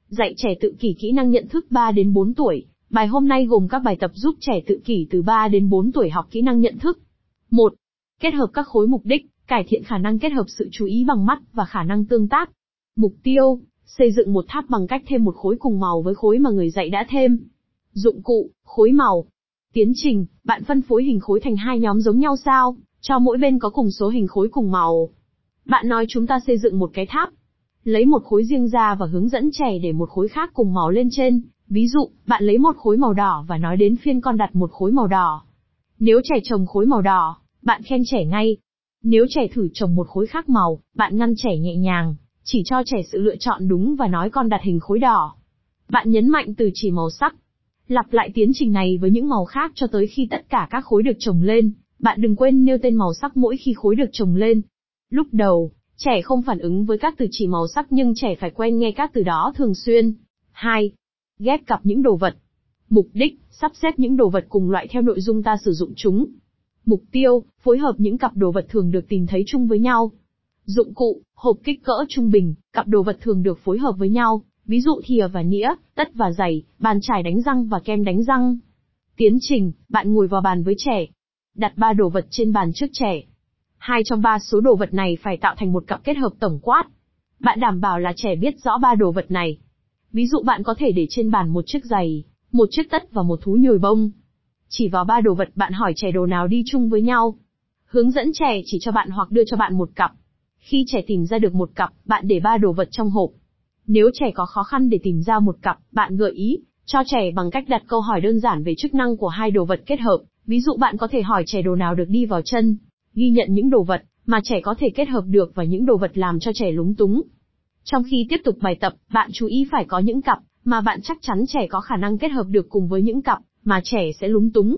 Dạy trẻ tự kỷ kỹ năng nhận thức 3 đến 4 tuổi. Bài hôm nay gồm các bài tập giúp trẻ tự kỷ từ 3 đến 4 tuổi học kỹ năng nhận thức. 1. Kết hợp các khối mục đích, cải thiện khả năng kết hợp sự chú ý bằng mắt và khả năng tương tác. Mục tiêu, xây dựng một tháp bằng cách thêm một khối cùng màu với khối mà người dạy đã thêm. Dụng cụ, khối màu. Tiến trình, bạn phân phối hình khối thành 2 nhóm giống nhau sao, cho mỗi bên có cùng số hình khối cùng màu. Bạn nói chúng ta xây dựng một cái tháp. Lấy một khối riêng ra và hướng dẫn trẻ để một khối khác cùng màu lên trên. Ví dụ, bạn lấy một khối màu đỏ và nói đến phiên con đặt một khối màu đỏ. Nếu trẻ trồng khối màu đỏ, bạn khen trẻ ngay. Nếu trẻ thử trồng một khối khác màu, bạn ngăn trẻ nhẹ nhàng, chỉ cho trẻ sự lựa chọn đúng và nói con đặt hình khối đỏ. Bạn nhấn mạnh từ chỉ màu sắc. Lặp lại tiến trình này với những màu khác cho tới khi tất cả các khối được trồng lên. Bạn đừng quên nêu tên màu sắc mỗi khi khối được trồng lên. Lúc đầu, trẻ không phản ứng với các từ chỉ màu sắc nhưng trẻ phải quen nghe các từ đó thường xuyên. 2. Ghép cặp những đồ vật. Mục đích, sắp xếp những đồ vật cùng loại theo nội dung ta sử dụng chúng. Mục tiêu, phối hợp những cặp đồ vật thường được tìm thấy chung với nhau. Dụng cụ, hộp kích cỡ trung bình, cặp đồ vật thường được phối hợp với nhau, ví dụ thìa và nĩa, tất và giày, bàn chải đánh răng và kem đánh răng. Tiến trình, bạn ngồi vào bàn với trẻ. Đặt 3 đồ vật trên bàn trước trẻ. 2 trong 3 số đồ vật này phải tạo thành một cặp kết hợp tổng quát. Bạn đảm bảo là trẻ biết rõ 3 đồ vật này. Ví dụ bạn có thể để trên bàn một chiếc giày, một chiếc tất và một thú nhồi bông. Chỉ vào 3 đồ vật bạn hỏi trẻ đồ nào đi chung với nhau. Hướng dẫn trẻ chỉ cho bạn hoặc đưa cho bạn một cặp. Khi trẻ tìm ra được một cặp, bạn để 3 đồ vật trong hộp. Nếu trẻ có khó khăn để tìm ra một cặp, bạn gợi ý cho trẻ bằng cách đặt câu hỏi đơn giản về chức năng của 2 đồ vật kết hợp. Ví dụ bạn có thể hỏi trẻ đồ nào được đi vào chân. Ghi nhận những đồ vật mà trẻ có thể kết hợp được và những đồ vật làm cho trẻ lúng túng. Trong khi tiếp tục bài tập, bạn chú ý phải có những cặp mà bạn chắc chắn trẻ có khả năng kết hợp được cùng với những cặp mà trẻ sẽ lúng túng.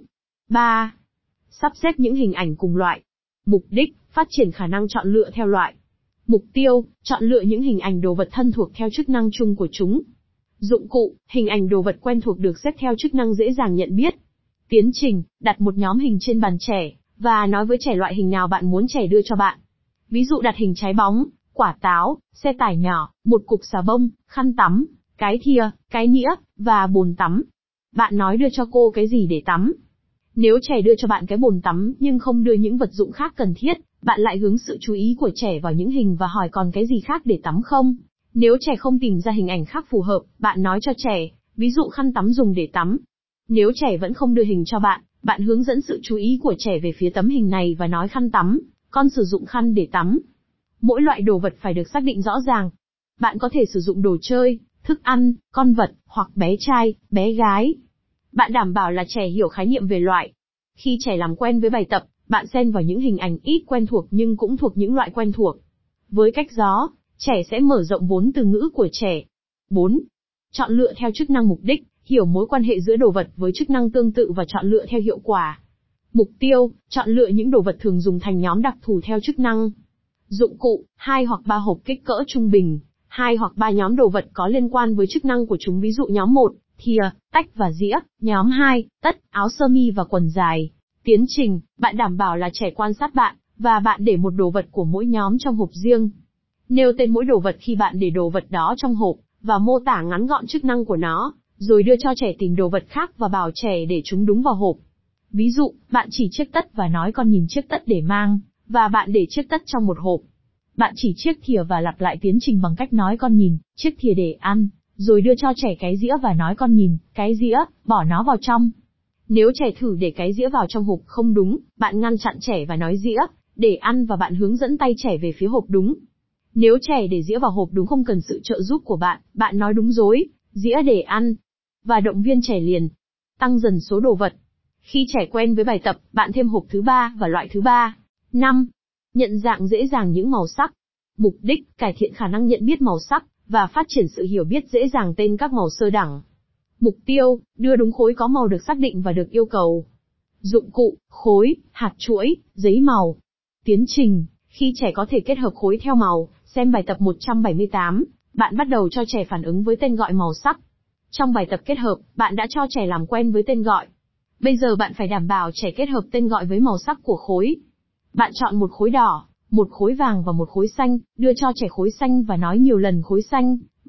3. Sắp xếp những hình ảnh cùng loại. Mục đích, phát triển khả năng chọn lựa theo loại. Mục tiêu, chọn lựa những hình ảnh đồ vật thân thuộc theo chức năng chung của chúng. Dụng cụ, hình ảnh đồ vật quen thuộc được xếp theo chức năng dễ dàng nhận biết. Tiến trình, đặt một nhóm hình trên bàn trẻ, và nói với trẻ loại hình nào bạn muốn trẻ đưa cho bạn. Ví dụ đặt hình trái bóng, quả táo, xe tải nhỏ, một cục xà bông, khăn tắm, cái thìa, cái nĩa, và bồn tắm. Bạn nói đưa cho cô cái gì để tắm. Nếu trẻ đưa cho bạn cái bồn tắm nhưng không đưa những vật dụng khác cần thiết, bạn lại hướng sự chú ý của trẻ vào những hình và hỏi còn cái gì khác để tắm không. Nếu trẻ không tìm ra hình ảnh khác phù hợp, bạn nói cho trẻ, ví dụ khăn tắm dùng để tắm. Nếu trẻ vẫn không đưa hình cho bạn, bạn hướng dẫn sự chú ý của trẻ về phía tấm hình này và nói khăn tắm, con sử dụng khăn để tắm. Mỗi loại đồ vật phải được xác định rõ ràng. Bạn có thể sử dụng đồ chơi, thức ăn, con vật, hoặc bé trai, bé gái. Bạn đảm bảo là trẻ hiểu khái niệm về loại. Khi trẻ làm quen với bài tập, bạn xen vào những hình ảnh ít quen thuộc nhưng cũng thuộc những loại quen thuộc. Với cách đó, trẻ sẽ mở rộng vốn từ ngữ của trẻ. 4. Chọn lựa theo chức năng mục đích, hiểu mối quan hệ giữa đồ vật với chức năng tương tự và chọn lựa theo hiệu quả. Mục tiêu, chọn lựa những đồ vật thường dùng thành nhóm đặc thù theo chức năng. Dụng cụ, 2 hoặc 3 hộp kích cỡ trung bình, 2 hoặc 3 nhóm đồ vật có liên quan với chức năng của chúng, ví dụ nhóm 1, thìa, tách và dĩa, nhóm 2, tất, áo sơ mi và quần dài. Tiến trình, bạn đảm bảo là trẻ quan sát bạn, và bạn để một đồ vật của mỗi nhóm trong hộp riêng. Nêu tên mỗi đồ vật khi bạn để đồ vật đó trong hộp, và mô tả ngắn gọn chức năng của nó, rồi đưa cho trẻ tìm đồ vật khác và bảo trẻ để chúng đúng vào hộp. Ví dụ, bạn chỉ chiếc tất và nói con nhìn chiếc tất để mang, và bạn để chiếc tất trong một hộp. Bạn chỉ chiếc thìa và lặp lại tiến trình bằng cách nói con nhìn chiếc thìa để ăn, rồi đưa cho trẻ cái dĩa và nói con nhìn cái dĩa, bỏ nó vào trong. Nếu trẻ thử để cái dĩa vào trong hộp không đúng, bạn ngăn chặn trẻ và nói dĩa để ăn và bạn hướng dẫn tay trẻ về phía hộp đúng. Nếu trẻ để dĩa vào hộp đúng không cần sự trợ giúp của bạn, bạn nói đúng dối, dĩa để ăn, và động viên trẻ liền. Tăng dần số đồ vật. Khi trẻ quen với bài tập, bạn thêm hộp thứ 3 và loại thứ 3. 5. Nhận dạng dễ dàng những màu sắc. Mục đích, cải thiện khả năng nhận biết màu sắc, và phát triển sự hiểu biết dễ dàng tên các màu sơ đẳng. Mục tiêu, đưa đúng khối có màu được xác định và được yêu cầu. Dụng cụ, khối, hạt chuỗi, giấy màu. Tiến trình, khi trẻ có thể kết hợp khối theo màu, xem bài tập 178, bạn bắt đầu cho trẻ phản ứng với tên gọi màu sắc. Trong bài tập kết hợp, bạn đã cho trẻ làm quen với tên gọi. Bây giờ bạn phải đảm bảo trẻ kết hợp tên gọi với màu sắc của khối. Bạn chọn một khối đỏ, một khối vàng và một khối xanh, đưa cho trẻ khối xanh và nói nhiều lần khối xanh.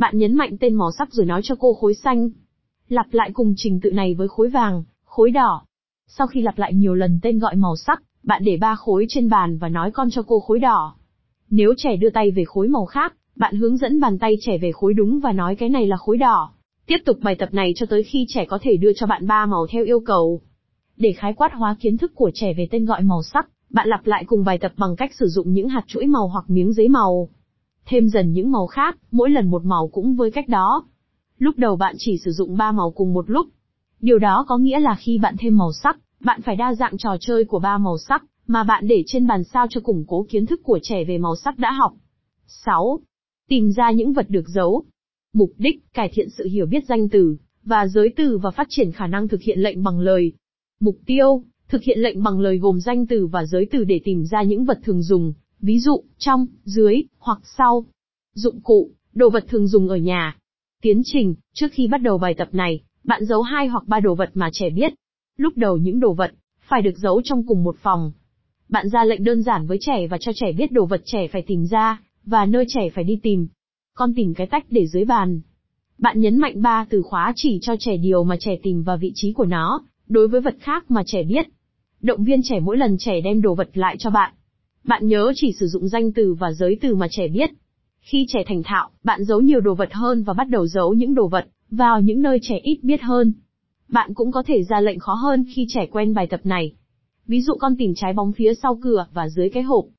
Bạn nhấn mạnh tên màu sắc rồi nói cho cô khối xanh. Lặp lại cùng trình tự này với khối vàng, khối đỏ. Sau khi lặp lại nhiều lần tên gọi màu sắc, bạn để 3 khối trên bàn và nói con cho cô khối đỏ. Nếu trẻ đưa tay về khối màu khác, bạn hướng dẫn bàn tay trẻ về khối đúng và nói cái này là khối đỏ. Tiếp tục bài tập này cho tới khi trẻ có thể đưa cho bạn 3 màu theo yêu cầu. Để khái quát hóa kiến thức của trẻ về tên gọi màu sắc, bạn lặp lại cùng bài tập bằng cách sử dụng những hạt chuỗi màu hoặc miếng giấy màu. Thêm dần những màu khác, mỗi lần một màu cũng với cách đó. Lúc đầu bạn chỉ sử dụng 3 màu cùng một lúc. Điều đó có nghĩa là khi bạn thêm màu sắc, bạn phải đa dạng trò chơi của 3 màu sắc, mà bạn để trên bàn sao cho củng cố kiến thức của trẻ về màu sắc đã học. 6. Tìm ra những vật được giấu. Mục đích, cải thiện sự hiểu biết danh từ, và giới từ và phát triển khả năng thực hiện lệnh bằng lời. Mục tiêu, thực hiện lệnh bằng lời gồm danh từ và giới từ để tìm ra những vật thường dùng, ví dụ, trong, dưới, hoặc sau. Dụng cụ, đồ vật thường dùng ở nhà. Tiến trình, trước khi bắt đầu bài tập này, bạn giấu 2 hoặc 3 đồ vật mà trẻ biết. Lúc đầu những đồ vật, phải được giấu trong cùng một phòng. Bạn ra lệnh đơn giản với trẻ và cho trẻ biết đồ vật trẻ phải tìm ra, và nơi trẻ phải đi tìm. Con tìm cái tách để dưới bàn. Bạn nhấn mạnh 3 từ khóa chỉ cho trẻ điều mà trẻ tìm và vị trí của nó, đối với vật khác mà trẻ biết. Động viên trẻ mỗi lần trẻ đem đồ vật lại cho bạn. Bạn nhớ chỉ sử dụng danh từ và giới từ mà trẻ biết. Khi trẻ thành thạo, bạn giấu nhiều đồ vật hơn và bắt đầu giấu những đồ vật vào những nơi trẻ ít biết hơn. Bạn cũng có thể ra lệnh khó hơn khi trẻ quen bài tập này. Ví dụ con tìm trái bóng phía sau cửa và dưới cái hộp.